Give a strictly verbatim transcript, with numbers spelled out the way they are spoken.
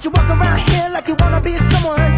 you walk around here like you wanna be someone.